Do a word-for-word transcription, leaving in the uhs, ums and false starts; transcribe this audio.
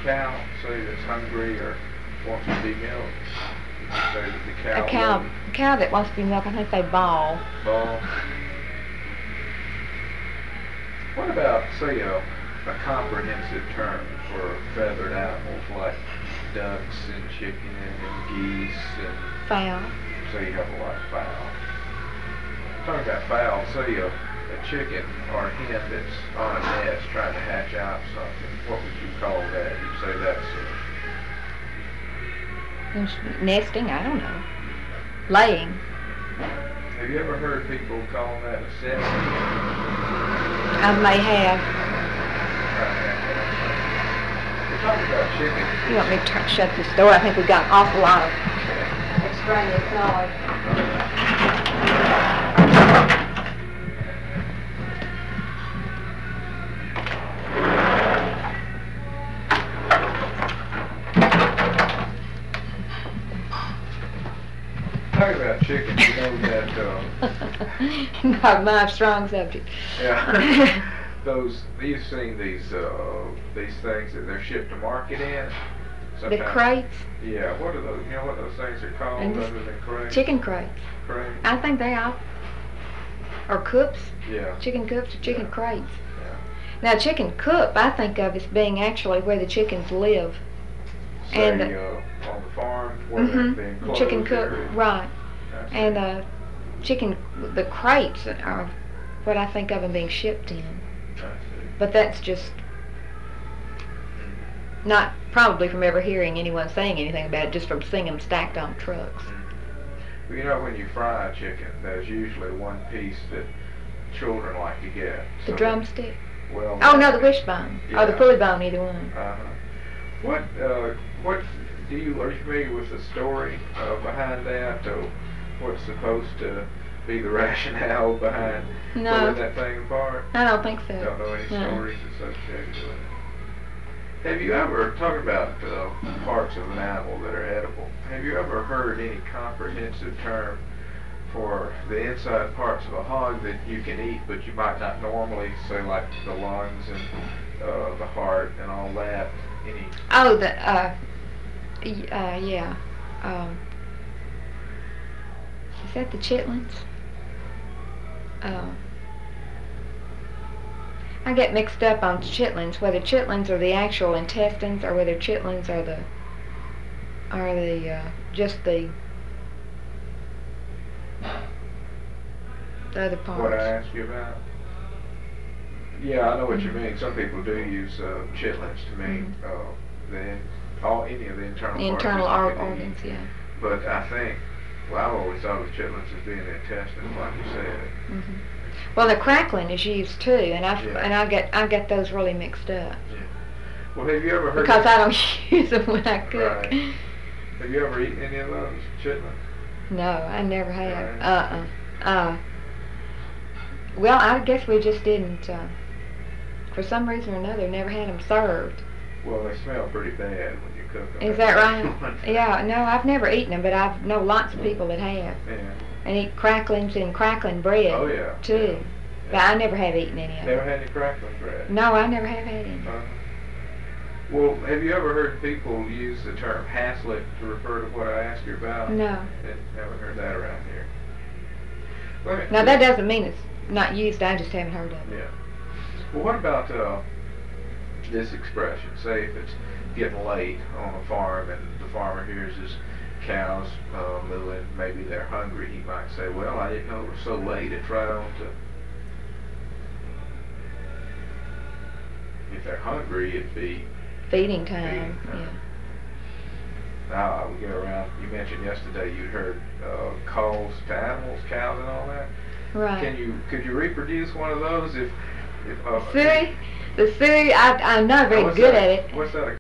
cow, say, that's hungry or wants to be milked? Would you say that the cow A cow, lady- a cow that wants to be milked, I think they bawl. Bawl. What about, say, a, a comprehensive term for feathered animals like ducks and chicken and geese and, Fowl. say, you have a lot of fowl. Talking about fowl, say a, a chicken or a hen that's on a nest trying to hatch out something, what would you call that? You'd say that's a, Nesting, I don't know. Laying. have you ever heard people calling that a setting? I may have. We're talking about chicken. You want me to turn, shut this door? I think we've got an awful lot of extraneous noise. Talking about chicken, you know that, uh, Not my strong subject. yeah, those, you've seen these, uh, these things that they're shipped to market in? The Sometimes- crates, Yeah, what are those, you know what those things are called And other than crates? chicken crates. Crates? I think they are. Or coops. Yeah, Chicken coops or chicken Yeah. crates. yeah. Now, chicken coop, I think of as being actually where the chickens live. Say, And, uh, on the farm, where they're Mm-hmm. the enclosed Chicken coop, area. right. I see. And uh, chicken, the crates are what I think of them being shipped in. I see. But that's just not probably from ever hearing anyone saying anything about it, just from seeing them stacked on trucks. Well, you know, when you fry a chicken, there's usually one piece that children like to get. The So drumstick? that- Well. Oh no, the wishbone. Or the Yeah. pulley bone, either one. Uh-huh. What, uh, what, do you, are you familiar with the story, uh, behind that, or what's supposed to be the rationale behind No. pulling that thing apart? I don't think so. Don't know any No. stories associated with it. Have you ever, talking about uh, parts of an animal that are edible, have you ever heard any comprehensive term for the inside parts of a hog that you can eat but you might not normally, say like the lungs and uh, the heart and all that? Any? Oh, the, uh, y- uh, yeah. Um, is that the chitlins? Uh, I get mixed up on chitlins, whether chitlins are the actual intestines or whether chitlins are the, are the, uh, just the, the other parts. What I asked you about? Yeah, I know what you mean. Some people do use uh, chitlins to mean Mhm. uh, the in, all any of the internal The parts internal that you or- can eat. organs, yeah. But I think, well, I've always thought of chitlins as being the intestines, like you said. hmm Well, the crackling is used too, and I Yeah. and I get I get those really mixed up Well, have you ever heard? because of, I don't use them when I cook. Right. Have you ever eaten any of those chitlins? No, I never have. Right. Uh-uh. Uh. Well, I guess we just didn't. Uh, for some reason or another, never had them served. Well, they smell pretty bad when you cook them. Is that right? Yeah. No, I've never eaten them, but I know lots of people that have, Yeah. and eat cracklings and crackling bread Oh yeah. too. But I never have eaten any of Never them. had any crackling bread. No, I never have had any. Uh, well, have you ever heard people use the term haslet to refer to what I asked you about? No. I haven't heard that around here. Let me- Now that doesn't mean it's not used. I just haven't heard of it. Yeah. Well, what about uh, this expression? Say if it's getting late on a farm and the farmer hears his cows uh, mooing, maybe they're hungry, he might say, well, I didn't know it was so late, it's right on to... If they're hungry, it'd be... Feeding time. Feeding time. Yeah. Now, we go around, you mentioned yesterday you'd heard uh, calls to animals, cows and all that. Right. Can you, could you reproduce one of those if... if uh, Suey, the suey, I, I'm not very what's good that- at it. What's that